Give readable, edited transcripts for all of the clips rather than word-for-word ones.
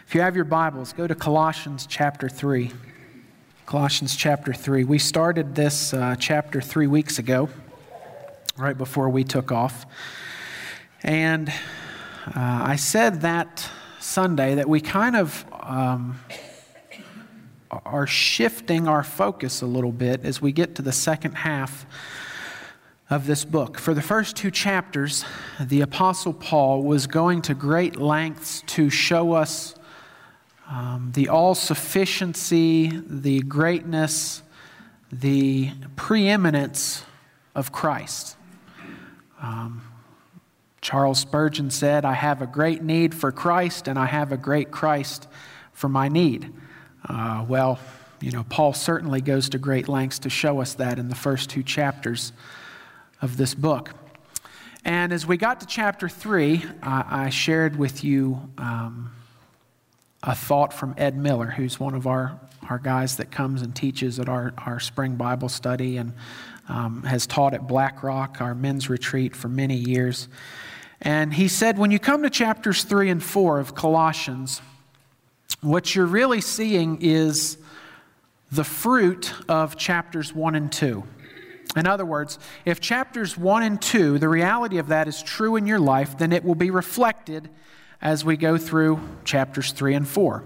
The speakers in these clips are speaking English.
If you have your Bibles, go to Colossians chapter 3. Colossians chapter 3. We started this chapter 3 weeks ago, right before we took off. And I said that Sunday that we kind of are shifting our focus a little bit as we get to the second half of this book. For the first two chapters, the Apostle Paul was going to great lengths to show us the all-sufficiency, the greatness, the preeminence of Christ. Charles Spurgeon said, "I have a great need for Christ, and I have a great Christ for my need." Paul certainly goes to great lengths to show us that in the first two chapters of this book. And as we got to chapter 3, I shared with you a thought from Ed Miller, who's one of our guys that comes and teaches at our spring Bible study and has taught at Black Rock, our men's retreat, for many years. And he said, when you come to chapters 3 and 4 of Colossians, what you're really seeing is the fruit of chapters 1 and 2. In other words, if chapters 1 and 2, the reality of that is true in your life, then it will be reflected as we go through chapters 3 and 4.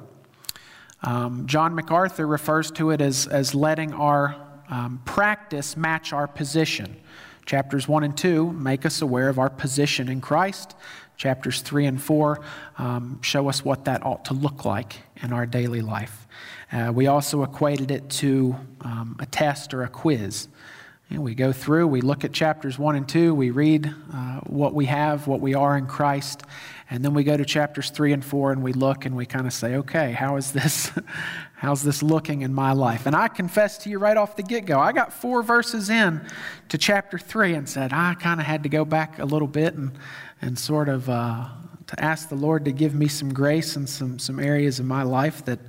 John MacArthur refers to it as letting our practice match our position. Chapters 1 and 2 make us aware of our position in Christ. Chapters 3 and 4 show us what that ought to look like in our daily life. We also equated it to a test or a quiz. We go through, we look at chapters 1 and 2, we read what we have, what we are in Christ, and then we go to chapters 3 and 4 and we look and we kind of say, okay, how's this looking in my life? And I confess to you right off the get-go, I got 4 verses in to chapter 3 and said, I kind of had to go back a little bit and sort of to ask the Lord to give me some grace in some areas of my life that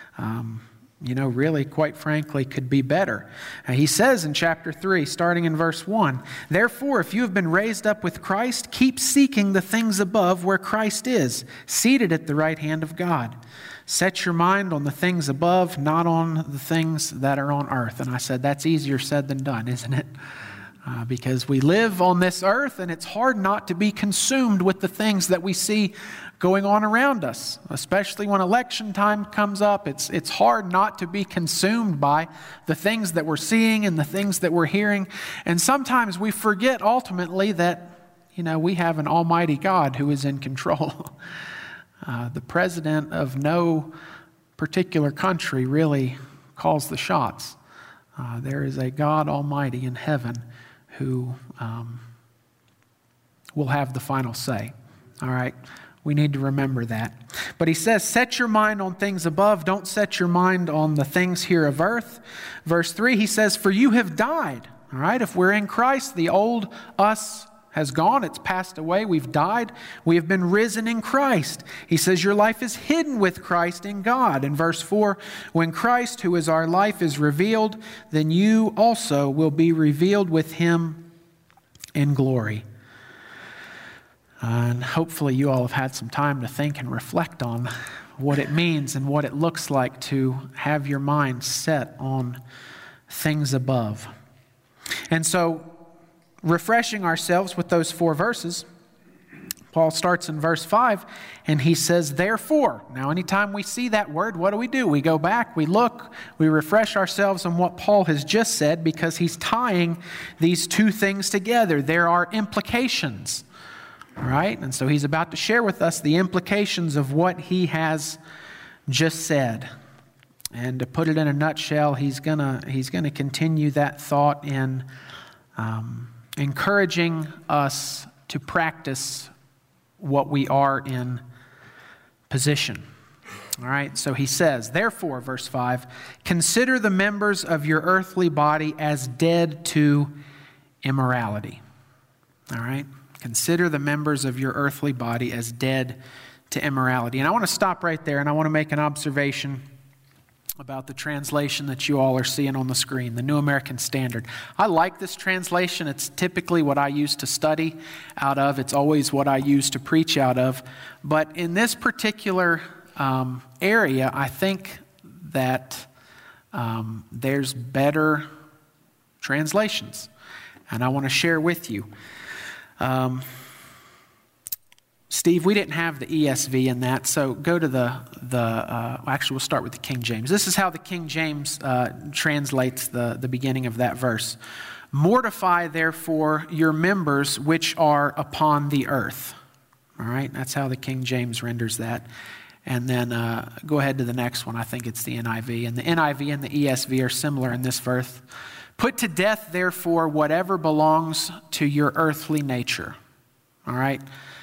really, quite frankly, could be better. He says in chapter 3, starting in verse 1, "Therefore, if you have been raised up with Christ, keep seeking the things above where Christ is, seated at the right hand of God. Set your mind on the things above, not on the things that are on earth." And I said, that's easier said than done, isn't it? Because we live on this earth, and it's hard not to be consumed with the things that we see going on around us, especially when election time comes up. It's hard not to be consumed by the things that we're seeing and the things that we're hearing. And sometimes we forget ultimately that, we have an almighty God who is in control. The president of no particular country really calls the shots. There is a God Almighty in heaven who will have the final say. All right? We need to remember that. But he says, set your mind on things above. Don't set your mind on the things here of earth. Verse 3, he says, for you have died. All right? If we're in Christ, the old us has gone. It's passed away. We've died. We have been risen in Christ. He says your life is hidden with Christ in God. In verse 4, when Christ, who is our life, is revealed, then you also will be revealed with him in glory. And hopefully you all have had some time to think and reflect on what it means and what it looks like to have your mind set on things above. And so, refreshing ourselves with those 4 verses, Paul starts in verse 5, and he says, therefore. Now, anytime we see that word, what do? We go back, we look, we refresh ourselves on what Paul has just said, because he's tying these 2 things together. There are implications. All right, and so he's about to share with us the implications of what he has just said. And to put it in a nutshell, he's gonna continue that thought in encouraging us to practice what we are in position. All right, so he says, therefore, verse 5, consider the members of your earthly body as dead to immorality. All right. Consider the members of your earthly body as dead to immorality. And I want to stop right there, and I want to make an observation about the translation that you all are seeing on the screen, the New American Standard. I like this translation. It's typically what I use to study out of. It's always what I use to preach out of. But in this particular area, I think that there's better translations, and I want to share with you. Steve, we didn't have the ESV in that, so go to actually we'll start with the King James. This is how the King James translates the beginning of that verse. Mortify, therefore, your members which are upon the earth. All right, that's how the King James renders that. And then go ahead to the next one. I think it's the NIV. And the NIV and the ESV are similar in this verse. Put to death, therefore, whatever belongs to your earthly nature. All right?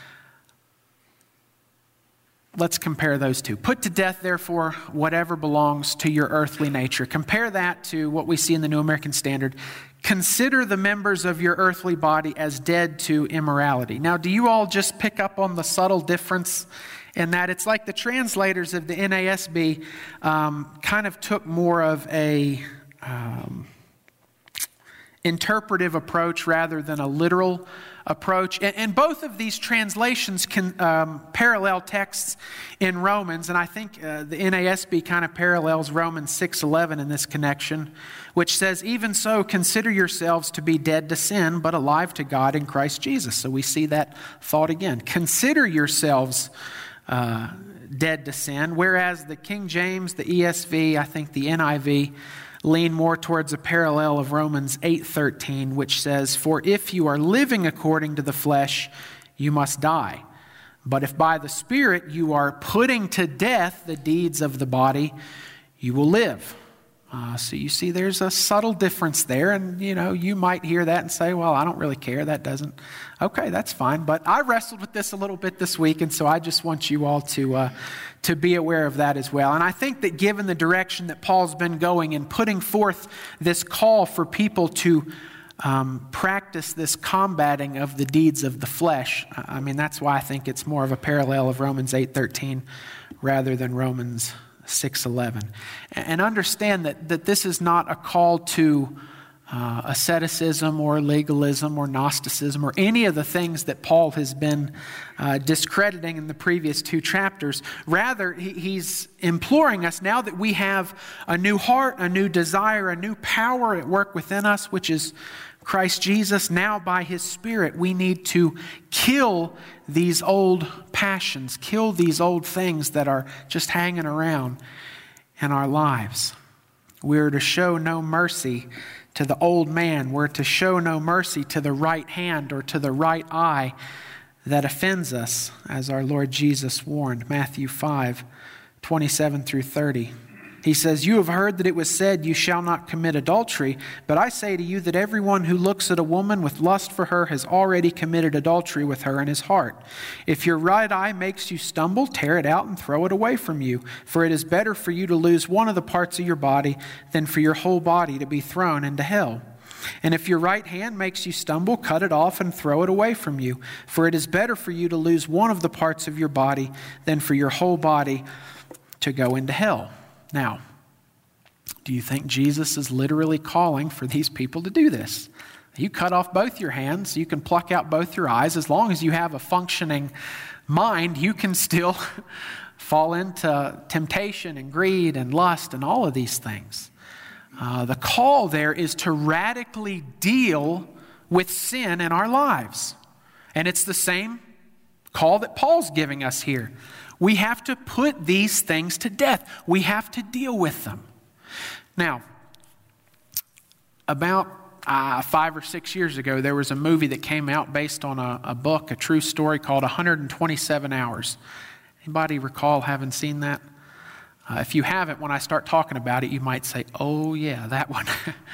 Let's compare those two. Put to death, therefore, whatever belongs to your earthly nature. Compare that to what we see in the New American Standard. Consider the members of your earthly body as dead to immorality. Now, do you all just pick up on the subtle difference in that? It's like the translators of the NASB kind of took more of a interpretive approach rather than a literal approach. And both of these translations can parallel texts in Romans, and I think the NASB kind of parallels Romans 6:11 in this connection, which says, even so, consider yourselves to be dead to sin, but alive to God in Christ Jesus. So we see that thought again. Consider yourselves dead to sin, whereas the King James, the ESV, I think the NIV, lean more towards a parallel of Romans 8:13, which says, for if you are living according to the flesh, you must die. But if by the Spirit you are putting to death the deeds of the body, you will live. So you see there's a subtle difference there, and you might hear that and say, well, I don't really care, that doesn't. Okay, that's fine, but I wrestled with this a little bit this week, and so I just want you all to be aware of that as well. And I think that given the direction that Paul's been going in putting forth this call for people to practice this combating of the deeds of the flesh, I mean, that's why I think it's more of a parallel of Romans 8:13 rather than Romans 6:11. And understand that this is not a call to asceticism or legalism or Gnosticism or any of the things that Paul has been discrediting in the previous two chapters. Rather, he's imploring us, now that we have a new heart, a new desire, a new power at work within us, which is Christ Jesus, now by His Spirit, we need to kill these old passions, kill these old things that are just hanging around in our lives. We're to show no mercy to the old man. We're to show no mercy to the right hand or to the right eye that offends us, as our Lord Jesus warned, Matthew 5:27 through 30. He says, you have heard that it was said, you shall not commit adultery. But I say to you that everyone who looks at a woman with lust for her has already committed adultery with her in his heart. If your right eye makes you stumble, tear it out and throw it away from you. For it is better for you to lose one of the parts of your body than for your whole body to be thrown into hell. And if your right hand makes you stumble, cut it off and throw it away from you. For it is better for you to lose one of the parts of your body than for your whole body to go into hell. Now, do you think Jesus is literally calling for these people to do this? You cut off both your hands, you can pluck out both your eyes. As long as you have a functioning mind, you can still fall into temptation and greed and lust and all of these things. The call there is to radically deal with sin in our lives. And it's the same call that Paul's giving us here. We have to put these things to death. We have to deal with them. Now, about 5 or 6 years ago, there was a movie that came out based on a book, a true story called 127 Hours. Anybody recall having seen that? If you haven't, when I start talking about it, you might say, oh yeah, that one.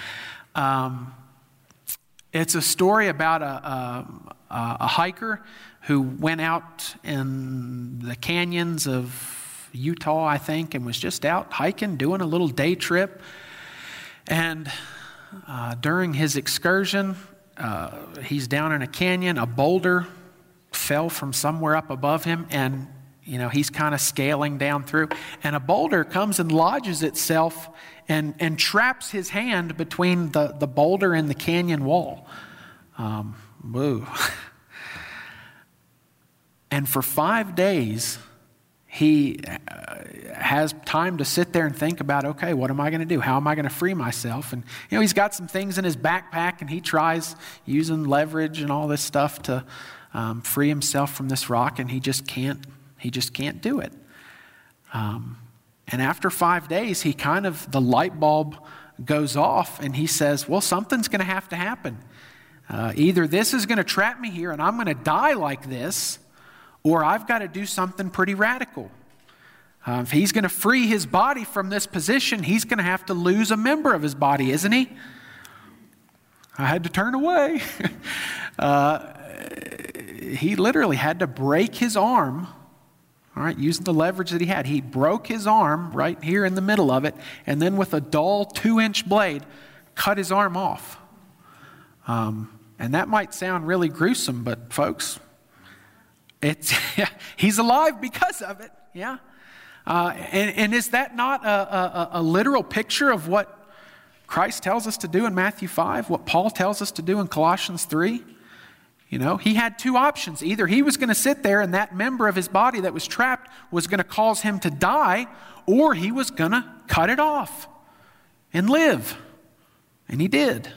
It's a story about a hiker who went out in the canyons of Utah, I think, and was just out hiking, doing a little day trip. And during his excursion, he's down in a canyon. A boulder fell from somewhere up above him, and he's kind of scaling down through. And a boulder comes and lodges itself and traps his hand between the boulder and the canyon wall. Woo. And for 5 days, he has time to sit there and think about, okay, what am I going to do? How am I going to free myself? And, he's got some things in his backpack, and he tries using leverage and all this stuff to free himself from this rock, and he just can't do it. And after 5 days, the light bulb goes off, and he says, well, something's going to have to happen. Either this is going to trap me here and I'm going to die like this, or I've got to do something pretty radical. If he's going to free his body from this position, he's going to have to lose a member of his body, isn't he? I had to turn away. He literally had to break his arm, all right, using the leverage that he had. He broke his arm right here in the middle of it, and then with a dull 2-inch blade, cut his arm off. And that might sound really gruesome, but folks, he's alive because of it, yeah? And is that not a literal picture of what Christ tells us to do in Matthew 5, what Paul tells us to do in Colossians 3? He had two options. Either he was going to sit there and that member of his body that was trapped was going to cause him to die, or he was going to cut it off and live. And he did.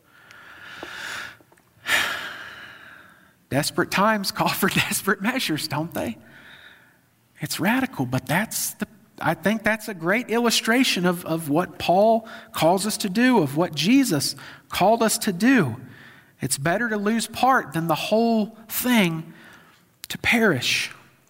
Desperate times call for desperate measures, don't they? It's radical, but I think that's a great illustration of what Paul calls us to do, of what Jesus called us to do. It's better to lose part than the whole thing to perish.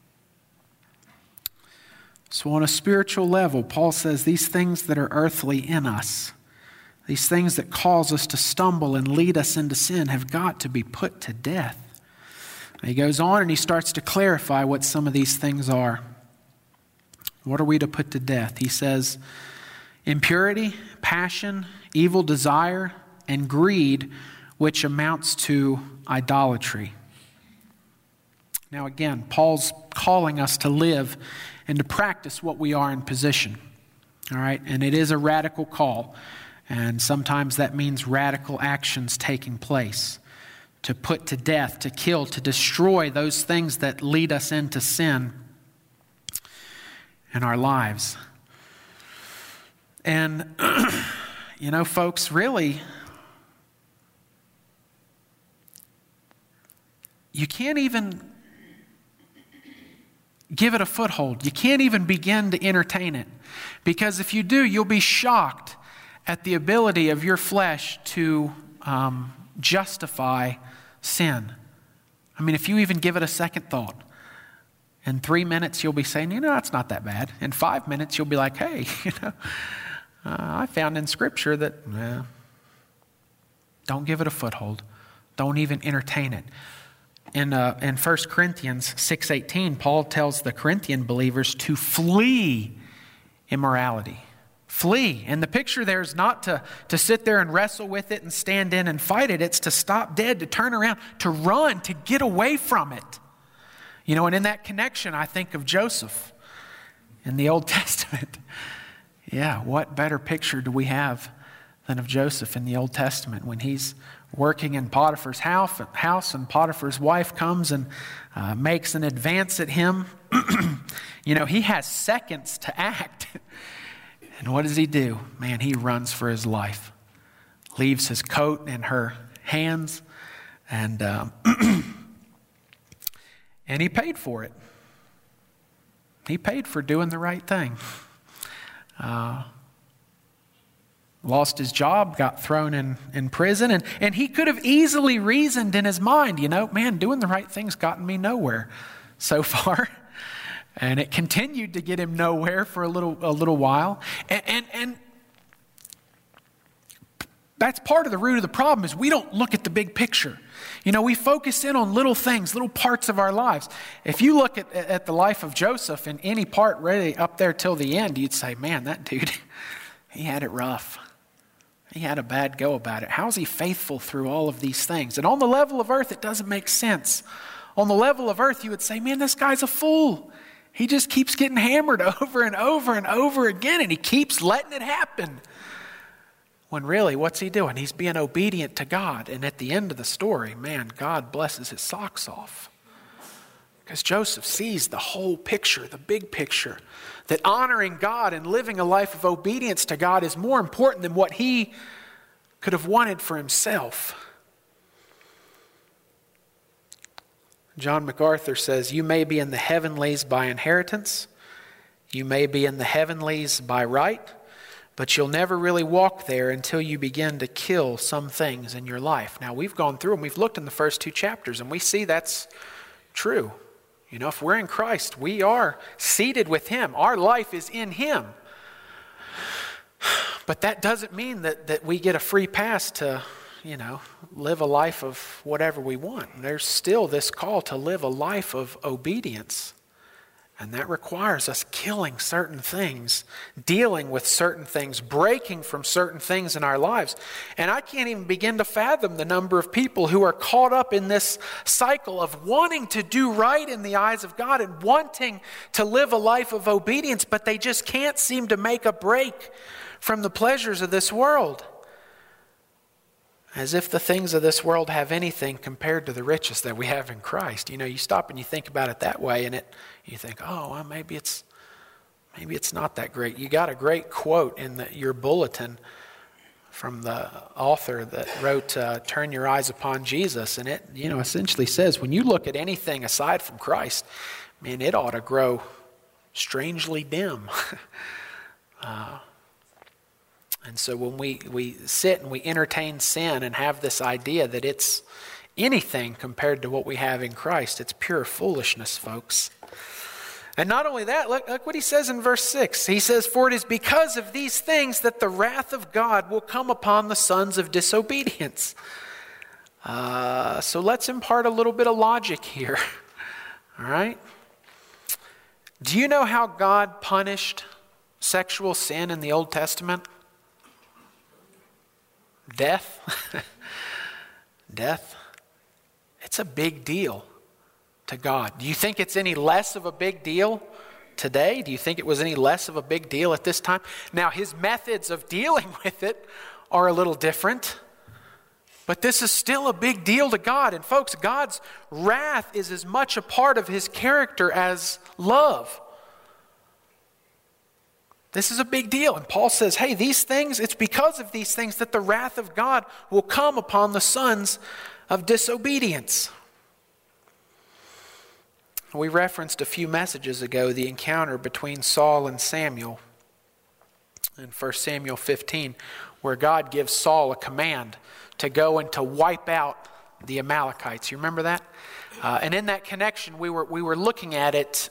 So on a spiritual level, Paul says these things that are earthly in us, these things that cause us to stumble and lead us into sin, have got to be put to death. And he goes on and he starts to clarify what some of these things are. What are we to put to death? He says, impurity, passion, evil desire, and greed, which amounts to idolatry. Now again, Paul's calling us to live and to practice what we are in position. All right? And it is a radical call. And sometimes that means radical actions taking place. To put to death, to kill, to destroy those things that lead us into sin in our lives. And, folks, really, you can't even give it a foothold. You can't even begin to entertain it. Because if you do, you'll be shocked at the ability of your flesh to justify sin. I mean, if you even give it a second thought, in 3 minutes you'll be saying, it's not that bad. In 5 minutes you'll be like, hey, I found in Scripture that, don't give it a foothold. Don't even entertain it. In 1 Corinthians 6:18, Paul tells the Corinthian believers to flee immorality. Flee. And the picture there is not to sit there and wrestle with it and stand in and fight it. It's to stop dead, to turn around, to run, to get away from it. And in that connection, I think of Joseph in the Old Testament. Yeah, what better picture do we have than of Joseph in the Old Testament when he's working in Potiphar's house and Potiphar's wife comes and makes an advance at him. He has seconds to act. And what does he do? Man, he runs for his life. Leaves his coat in her hands, and and he paid for it. He paid for doing the right thing. Lost his job, got thrown in prison, and he could have easily reasoned in his mind, doing the right thing's gotten me nowhere so far. And it continued to get him nowhere for a little while. And that's part of the root of the problem is we don't look at the big picture. We focus in on little things, little parts of our lives. If you look at the life of Joseph in any part really up there till the end, you'd say, man, that dude, he had it rough. He had a bad go about it. How is he faithful through all of these things? And on the level of earth, it doesn't make sense. On the level of earth, you would say, man, this guy's a fool. He just keeps getting hammered over and over and over again, and he keeps letting it happen. When really, what's he doing? He's being obedient to God. And at the end of the story, man, God blesses his socks off. Because Joseph sees the whole picture, the big picture, that honoring God and living a life of obedience to God is more important than what he could have wanted for himself. John MacArthur says, "You may be in the heavenlies by inheritance. You may be in the heavenlies by right, but you'll never really walk there until you begin to kill some things in your life." Now, we've gone through and we've looked in the first 2 chapters, and we see that's true. You know, if we're in Christ, we are seated with him. Our life is in him. But that doesn't mean that we get a free pass to, live a life of whatever we want. There's still this call to live a life of obedience. And that requires us killing certain things, dealing with certain things, breaking from certain things in our lives. And I can't even begin to fathom the number of people who are caught up in this cycle of wanting to do right in the eyes of God and wanting to live a life of obedience, but they just can't seem to make a break from the pleasures of this world. As if the things of this world have anything compared to the riches that we have in Christ. You stop and you think about it that way, and you think, oh, well, maybe it's not that great. You got a great quote in your bulletin from the author that wrote Turn Your Eyes Upon Jesus, and it essentially says, when you look at anything aside from Christ, man, it ought to grow strangely dim. And so when we sit and we entertain sin and have this idea that it's anything compared to what we have in Christ, it's pure foolishness, folks. And not only that, look what he says in verse 6. He says, "For it is because of these things that the wrath of God will come upon the sons of disobedience." So let's impart a little bit of logic here. All right? Do you know how God punished sexual sin in the Old Testament? Death. Death. It's a big deal to God. Do you think it's any less of a big deal today? Do you think it was any less of a big deal at this time? Now, his methods of dealing with it are a little different, but this is still a big deal to God. And folks, God's wrath is as much a part of his character as love. This is a big deal. And Paul says, hey, these things, it's because of these things that the wrath of God will come upon the sons of disobedience. We referenced a few messages ago the encounter between Saul and Samuel in 1 Samuel 15, where God gives Saul a command to go and to wipe out the Amalekites. You remember that? And in that connection, we were looking at it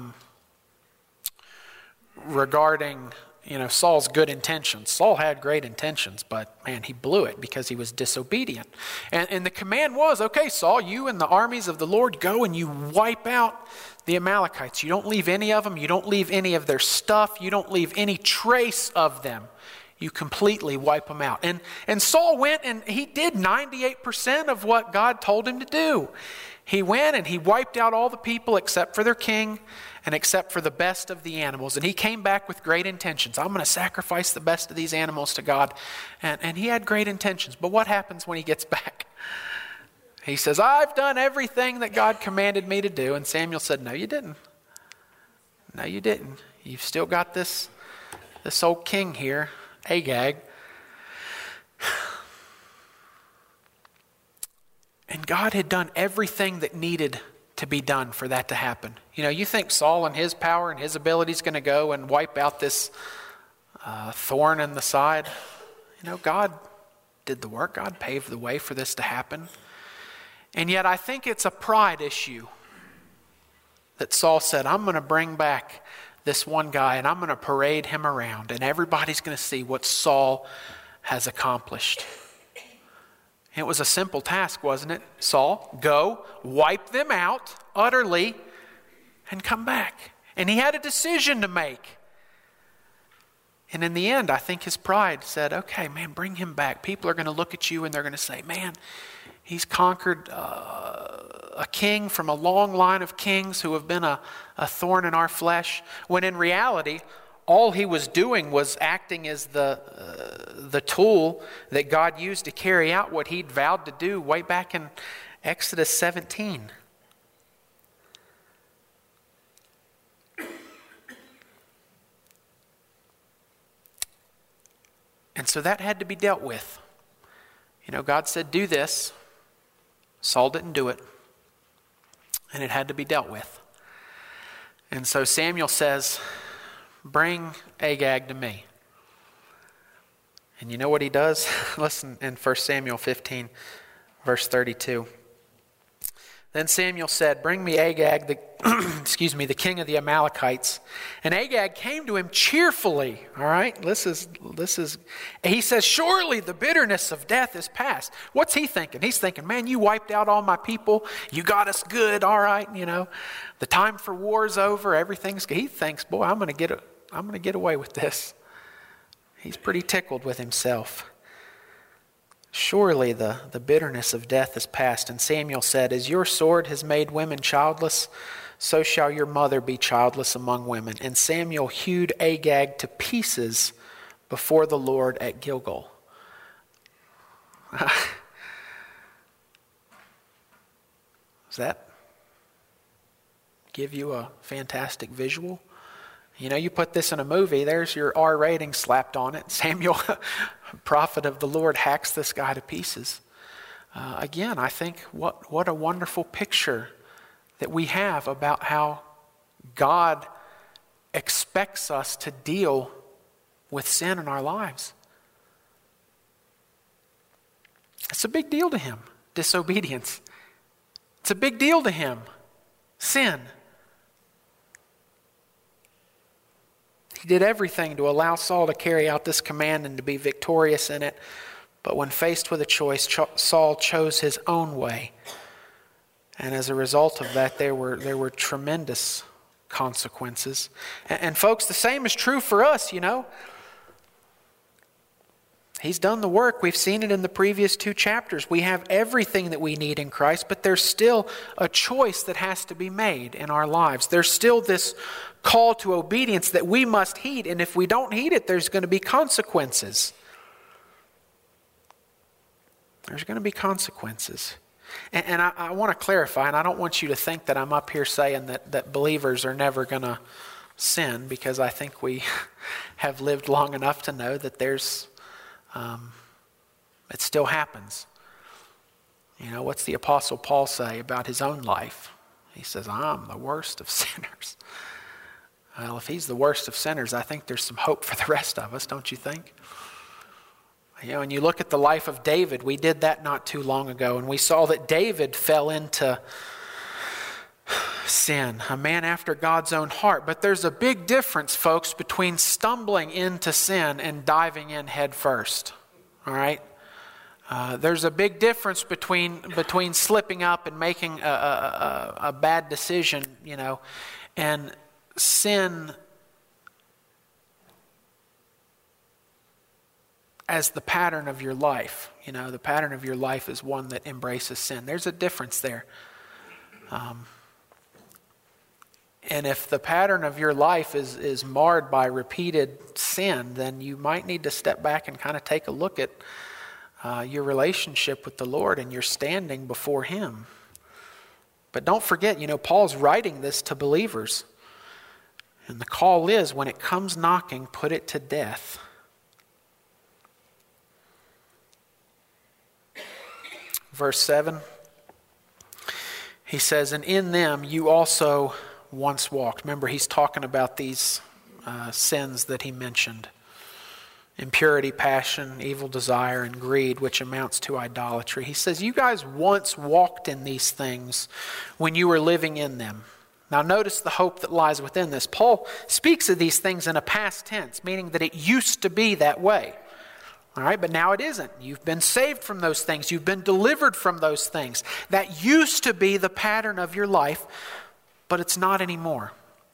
regarding Saul's good intentions. Saul had great intentions, but man, he blew it because he was disobedient. And the command was, okay, Saul, you and the armies of the Lord go and you wipe out the Amalekites. You don't leave any of them. You don't leave any of their stuff. You don't leave any trace of them. You completely wipe them out. And Saul went and he did 98% of what God told him to do. He went and he wiped out all the people except for their king and except for the best of the animals. And he came back with great intentions. I'm going to sacrifice the best of these animals to God. And he had great intentions. But what happens when he gets back? He says, I've done everything that God commanded me to do. And Samuel said, no, you didn't. No, you didn't. You've still got this old king here, Agag. And God had done everything that needed to be done for that to happen. You think Saul and his power and his ability is going to go and wipe out this thorn in the side? God did the work. God paved the way for this to happen. And yet I think it's a pride issue that Saul said, I'm going to bring back this one guy and I'm going to parade him around and everybody's going to see what Saul has accomplished. It was a simple task, wasn't it? Saul, go, wipe them out utterly, and come back. And he had a decision to make. And in the end, I think his pride said, okay, man, bring him back. People are going to look at you and they're going to say, man, he's conquered a king from a long line of kings who have been a thorn in our flesh. When in reality, all he was doing was acting as the tool that God used to carry out what he'd vowed to do way back in Exodus 17. And so that had to be dealt with. God said, do this. Saul didn't do it. And it had to be dealt with. And so Samuel says, bring Agag to me. And you know what he does? Listen in 1 Samuel 15, verse 32. Then Samuel said, bring me Agag, the king of the Amalekites. And Agag came to him cheerfully. All right, he says, surely the bitterness of death is past. What's he thinking? He's thinking, man, you wiped out all my people. You got us good, all right, The time for war is over. Everything's good. He thinks, boy, I'm going to get away with this. He's pretty tickled with himself. Surely the bitterness of death is past. And Samuel said, as your sword has made women childless, so shall your mother be childless among women. And Samuel hewed Agag to pieces before the Lord at Gilgal. Does that give you a fantastic visual? You put this in a movie, there's your R rating slapped on it. Samuel, prophet of the Lord, hacks this guy to pieces. Again, I think what a wonderful picture that we have about how God expects us to deal with sin in our lives. It's a big deal to him, disobedience. It's a big deal to him, sin. He did everything to allow Saul to carry out this command and to be victorious in it. But when faced with a choice, Saul chose his own way. And as a result of that, there were tremendous consequences. And folks, the same is true for us, He's done the work. We've seen it in the previous 2 chapters. We have everything that we need in Christ, but there's still a choice that has to be made in our lives. There's still this call to obedience that we must heed, and if we don't heed it, there's going to be consequences. There's going to be consequences. And I want to clarify, and I don't want you to think that I'm up here saying that believers are never going to sin, because I think we have lived long enough to know that it still happens. What's the Apostle Paul say about his own life? He says, I'm the worst of sinners. Well, if he's the worst of sinners, I think there's some hope for the rest of us, don't you think? And you look at the life of David. We did that not too long ago, and we saw that David fell into sin, a man after God's own heart. But there's a big difference, folks, between stumbling into sin and diving in head first. All right? There's a big difference between slipping up and making a bad decision, and sin as the pattern of your life. The pattern of your life is one that embraces sin. There's a difference there. And if the pattern of your life is marred by repeated sin, then you might need to step back and kind of take a look at your relationship with the Lord and your standing before Him. But don't forget, Paul's writing this to believers. And the call is, when it comes knocking, put it to death. Verse 7, he says, and in them you also once walked. Remember, he's talking about these sins that he mentioned. Impurity, passion, evil desire, and greed, which amounts to idolatry. He says, you guys once walked in these things when you were living in them. Now notice the hope that lies within this. Paul speaks of these things in a past tense, meaning that it used to be that way. All right, but now it isn't. You've been saved from those things. You've been delivered from those things. That used to be the pattern of your life, but it's not anymore.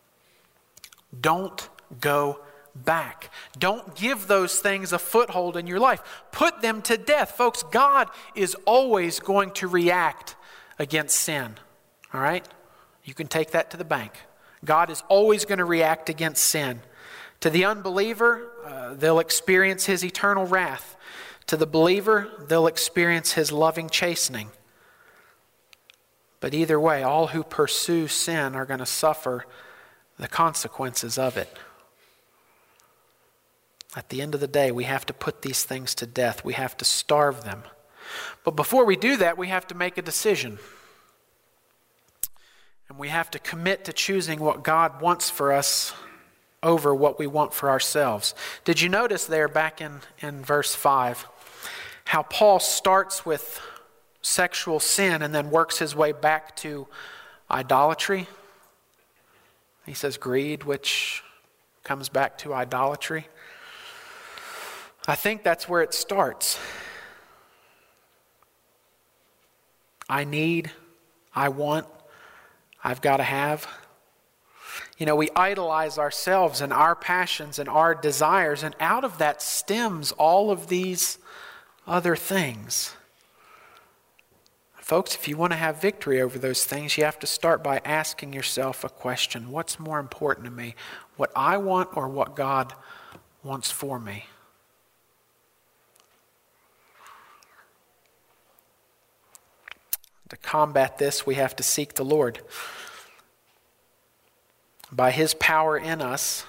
Don't go back. Don't give those things a foothold in your life. Put them to death. Folks, God is always going to react against sin. All right? You can take that to the bank. God is always going to react against sin. To the unbeliever, they'll experience His eternal wrath. To the believer, they'll experience His loving chastening. But either way, all who pursue sin are going to suffer the consequences of it. At the end of the day, we have to put these things to death. We have to starve them. But before we do that, we have to make a decision. And we have to commit to choosing what God wants for us over what we want for ourselves. Did you notice there back in verse 5 how Paul starts with sexual sin and then works his way back to idolatry? He says greed, which comes back to idolatry. I think that's where it starts. I need, I want, I've got to have. You know, we idolize ourselves and our passions and our desires, and out of that stems all of these other things. Folks, if you want to have victory over those things, you have to start by asking yourself a question. What's more important to me? What I want or what God wants for me? To combat this, we have to seek the Lord. By His power in us,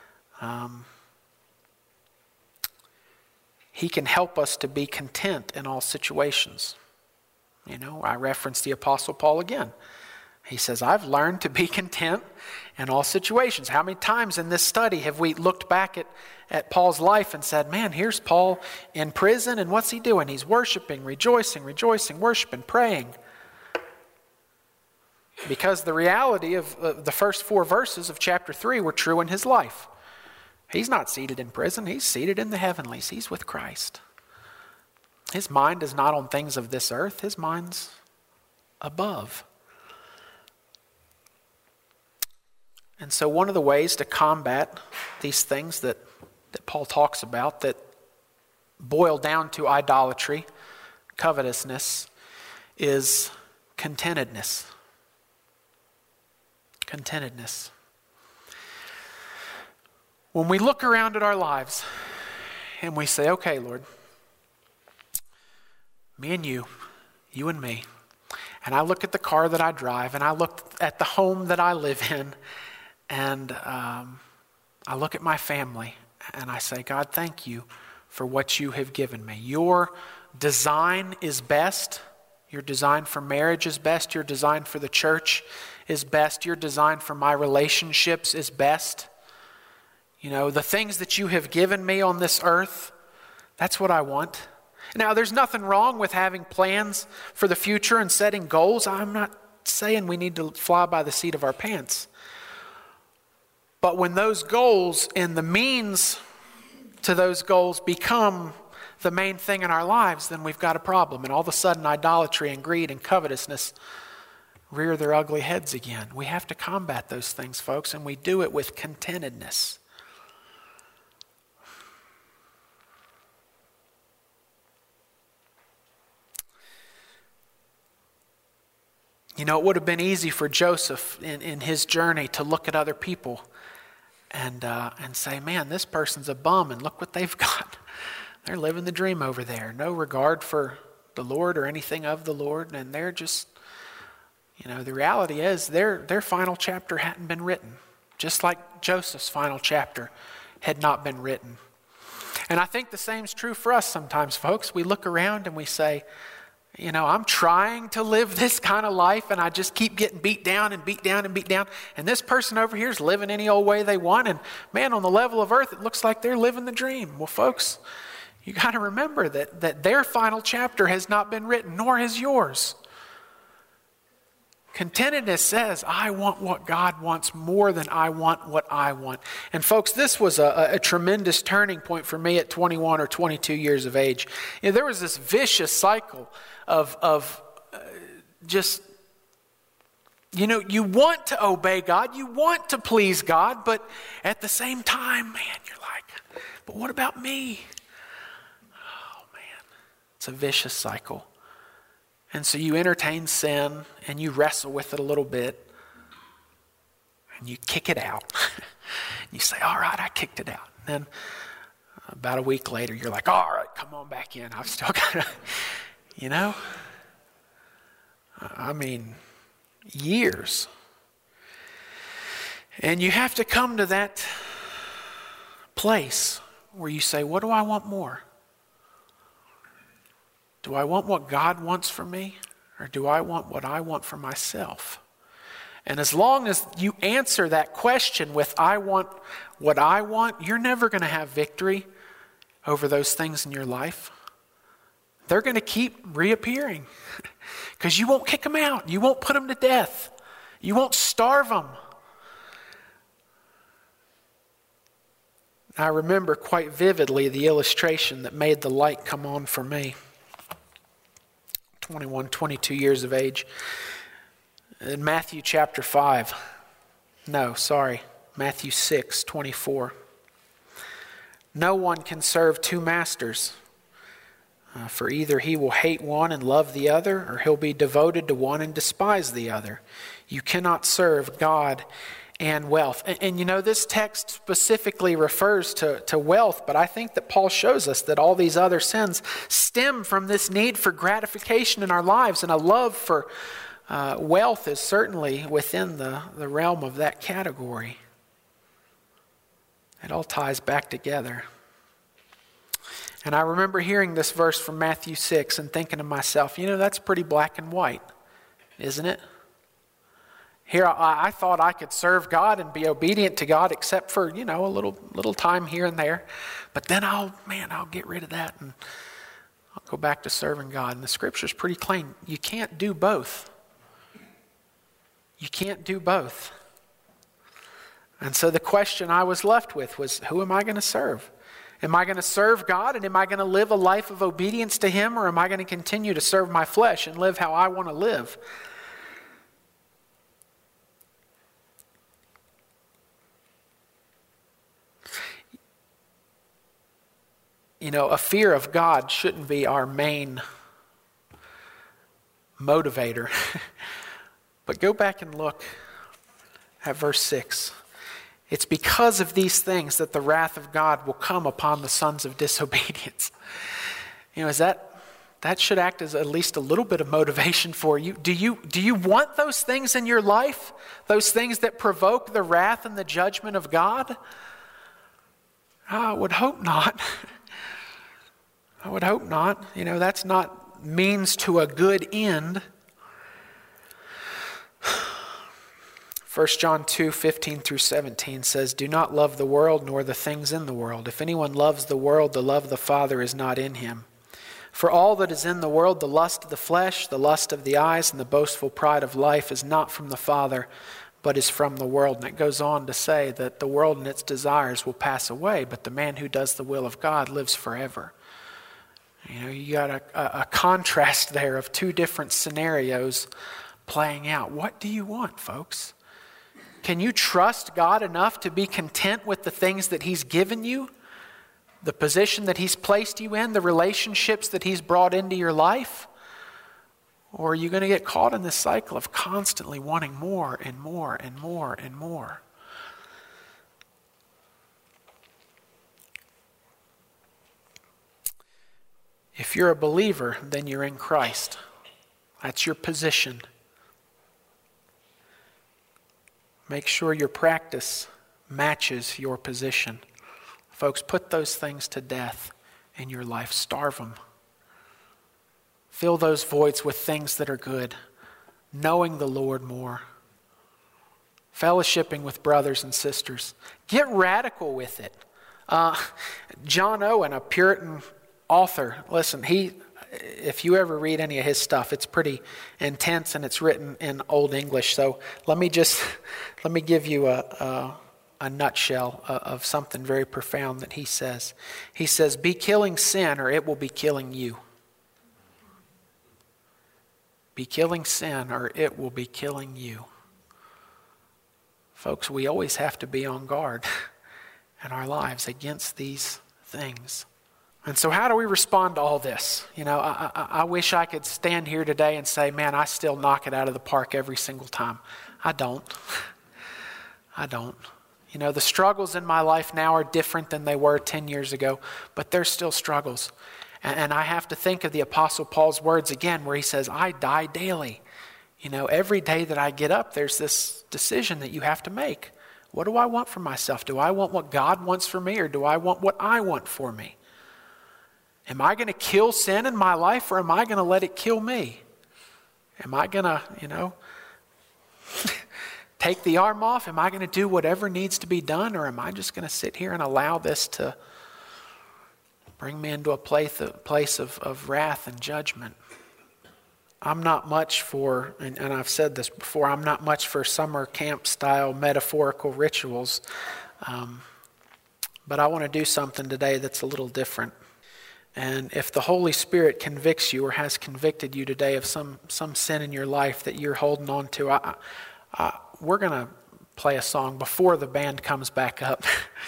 He can help us to be content in all situations. You know, I reference the Apostle Paul again. He says, I've learned to be content in all situations. How many times in this study have we looked back at Paul's life and said, man, here's Paul in prison, and what's he doing? He's worshiping, rejoicing, worshiping, praying. Because the reality of the first 4 verses of chapter 3 were true in his life. He's not seated in prison. He's seated in the heavenlies. He's with Christ. His mind is not on things of this earth. His mind's above. And so one of the ways to combat these things that Paul talks about that boil down to idolatry, covetousness, is contentedness. Contentedness. When we look around at our lives and we say, okay, Lord, me and you and me, and I look at the car that I drive, and I look at the home that I live in, and I look at my family, and I say, God, thank you for what you have given me. Your design is best. Your design for marriage is best. Your design for the church is best. Your design for my relationships is best. You know, the things that you have given me on this earth, that's what I want. Now, there's nothing wrong with having plans for the future and setting goals. I'm not saying we need to fly by the seat of our pants. But when those goals and the means to those goals become the main thing in our lives, then we've got a problem. And all of a sudden, idolatry and greed and covetousness rear their ugly heads again. We have to combat those things, folks, and we do it with contentedness. You know, it would have been easy for Joseph in his journey to look at other people and say, man, this person's a bum, and look what they've got. They're living the dream over there. No regard for the Lord or anything of the Lord, and they're just, you know, the reality is their final chapter hadn't been written, just like Joseph's final chapter had not been written. And I think the same's true for us sometimes, folks. We look around and we say, you know, I'm trying to live this kind of life, and I just keep getting beat down and beat down and beat down. And this person over here is living any old way they want. And man, on the level of earth, it looks like they're living the dream. Well, folks, you got to remember that their final chapter has not been written, nor has yours. Contentedness says, I want what God wants more than I want what I want. And folks, this was a tremendous turning point for me at 21 or 22 years of age. You know, there was this vicious cycle of just, you know, you want to obey God, you want to please God, but at the same time, man, you're like, but what about me? Oh man, it's a vicious cycle. And so you entertain sin and you wrestle with it a little bit and you kick it out. You say, all right, I kicked it out. And then about a week later, you're like, all right, come on back in. I've still got to, you know. I mean, years. And you have to come to that place where you say, what do I want more? Do I want what God wants for me, or do I want what I want for myself? And as long as you answer that question with, I want what I want, you're never going to have victory over those things in your life. They're going to keep reappearing because you won't kick them out. You won't put them to death. You won't starve them. I remember quite vividly the illustration that made the light come on for me. 21, 22 years of age. In Matthew chapter 5. Matthew 6, 24. No one can serve two masters, for either he will hate one and love the other, or he'll be devoted to one and despise the other. You cannot serve God and wealth. And you know, this text specifically refers to wealth, but I think that Paul shows us that all these other sins stem from this need for gratification in our lives, and a love for wealth is certainly within the realm of that category. It all ties back together. And I remember hearing this verse from Matthew 6 and thinking to myself, you know, that's pretty black and white, isn't it? Here I thought I could serve God and be obedient to God except for, you know, a little time here and there. But then I'll get rid of that and I'll go back to serving God. And the scripture's pretty plain. You can't do both. You can't do both. And so the question I was left with was, who am I going to serve? Am I going to serve God, and am I going to live a life of obedience to Him, or am I going to continue to serve my flesh and live how I want to live? You know, a fear of God shouldn't be our main motivator. But go back and look at verse 6. It's because of these things that the wrath of God will come upon the sons of disobedience. You know, that should act as at least a little bit of motivation for you. Do you want those things in your life? Those things that provoke the wrath and the judgment of God? I would hope not. I would hope not. You know, that's not means to a good end. 1 John 2, 15 through 17 says, do not love the world nor the things in the world. If anyone loves the world, the love of the Father is not in him. For all that is in the world, the lust of the flesh, the lust of the eyes, and the boastful pride of life is not from the Father, but is from the world. And it goes on to say that the world and its desires will pass away, but the man who does the will of God lives forever. You know, you got a contrast there of two different scenarios playing out. What do you want, folks? Can you trust God enough to be content with the things that He's given you? The position that He's placed you in? The relationships that He's brought into your life? Or are you going to get caught in this cycle of constantly wanting more and more and more and more? If you're a believer, then you're in Christ. That's your position. Make sure your practice matches your position. Folks, put those things to death in your life. Starve them. Fill those voids with things that are good. Knowing the Lord more. Fellowshipping with brothers and sisters. Get radical with it. John Owen, a Puritan author, listen, if you ever read any of his stuff, it's pretty intense and it's written in Old English. So let me give you a nutshell of something very profound that he says. He says, be killing sin or it will be killing you. Be killing sin or it will be killing you. Folks, we always have to be on guard in our lives against these things. And so how do we respond to all this? You know, I wish I could stand here today and say, man, I still knock it out of the park every single time. I don't. You know, the struggles in my life now are different than they were 10 years ago, but they're still struggles. And I have to think of the Apostle Paul's words again, where he says, I die daily. You know, every day that I get up, there's this decision that you have to make. What do I want for myself? Do I want what God wants for me, or do I want what I want for me? Am I going to kill sin in my life, or am I going to let it kill me? Am I going to, take the arm off? Am I going to do whatever needs to be done, or am I just going to sit here and allow this to bring me into a place of wrath and judgment? I'm not much for, and I've said this before, I'm not much for summer camp style metaphorical rituals. But I want to do something today that's a little different. And if the Holy Spirit convicts you or has convicted you today of some sin in your life that you're holding on to, we're going to play a song before the band comes back up.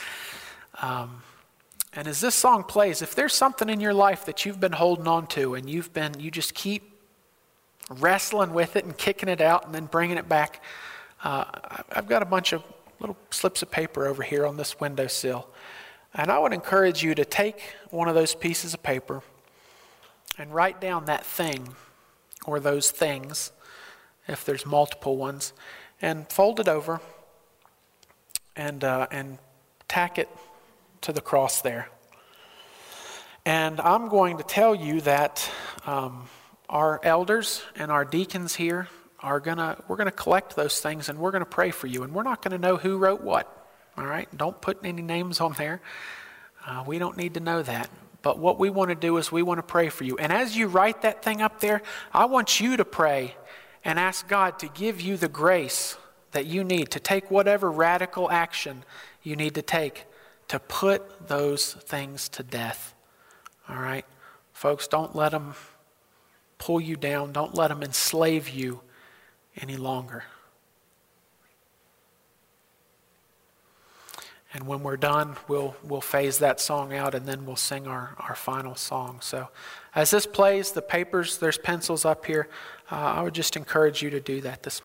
And as this song plays, if there's something in your life that you've been holding on to and you just keep wrestling with it and kicking it out and then bringing it back, I've got a bunch of little slips of paper over here on this windowsill. And I would encourage you to take one of those pieces of paper and write down that thing or those things, if there's multiple ones, and fold it over and tack it to the cross there. And I'm going to tell you that our elders and our deacons here we're gonna collect those things, and we're gonna pray for you, and we're not gonna know who wrote what. All right, don't put any names on there. We don't need to know that. But what we want to do is we want to pray for you. And as you write that thing up there, I want you to pray and ask God to give you the grace that you need to take whatever radical action you need to take to put those things to death. All right, folks, don't let them pull you down. Don't let them enslave you any longer. And when we're done, we'll phase that song out, and then we'll sing our final song. So as this plays, the papers, there's pencils up here. I would just encourage you to do that this morning.